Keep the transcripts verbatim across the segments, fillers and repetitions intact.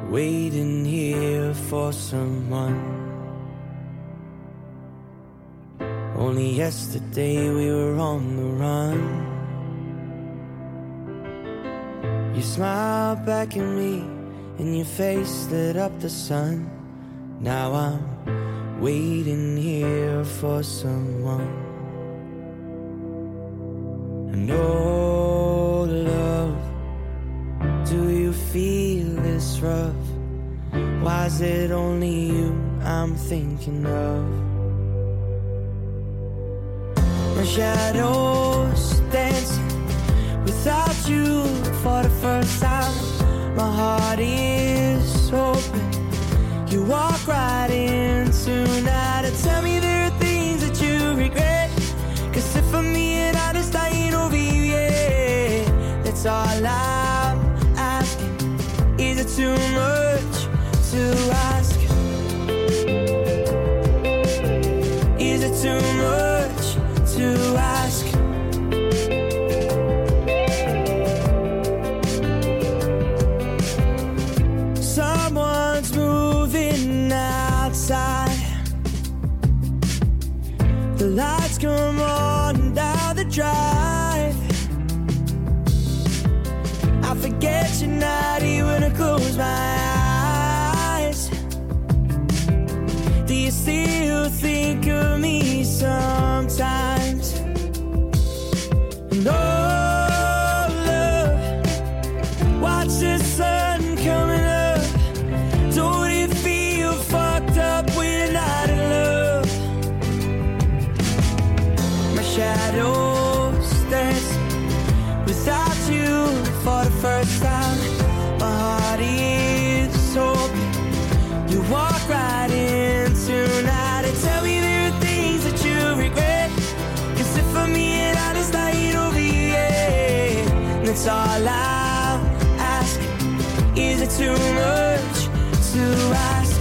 waiting here for someone. Only yesterday we were on the run. You smiled back at me and your face lit up the sun. Now I'm waiting here for someone. And oh love, do you feel this rough? Why is it only you I'm thinking of? My shadow's dancing without you for the first time. My heart is open. You walk right in tonight and tell me there are things that you regret. Cause if I'm being honest, I ain't over you yet. That's all I'm asking. Is it too much to ask? Is it too much to ask? Someone's moving outside. The lights come on down the drive. I forget you're not here when I close my eyes. Do you still think of me sometimes? And oh love, watch the sun coming up. Don't it feel fucked up when you're not in love? My shadow's dancing without you for the first time. My heart is open. You walk right in tonight and tell me there are things that you regret. Cause if I'm being honest, I ain't over you yet. That's all I'm asking. Is it too much to ask?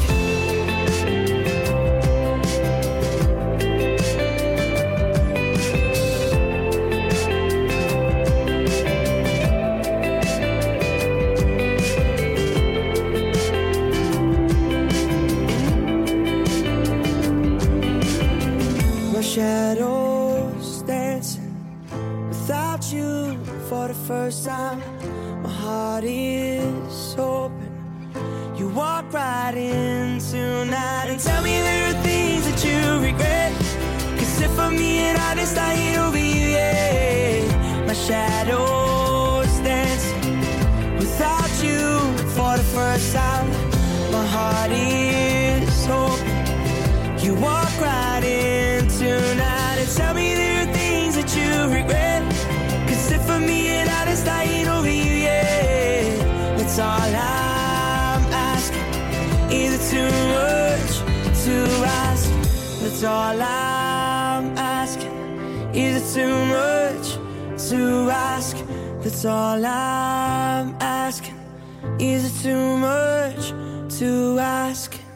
My shadows dancing without you for the first time. My heart is open. You walk right in tonight and tell me there are things that you regret. Cause if I'm being honest, I ain't over you yet. My shadow's dancing without you for the first time. My heart is open. You walk right in tonight and tell me there are things that you regret. Cause if I'm being honest, I ain't over you yet. That's all I'm asking. Is it too much to ask? That's all I'm asking. Is it too much to ask? That's all I'm asking. Is it too much to ask?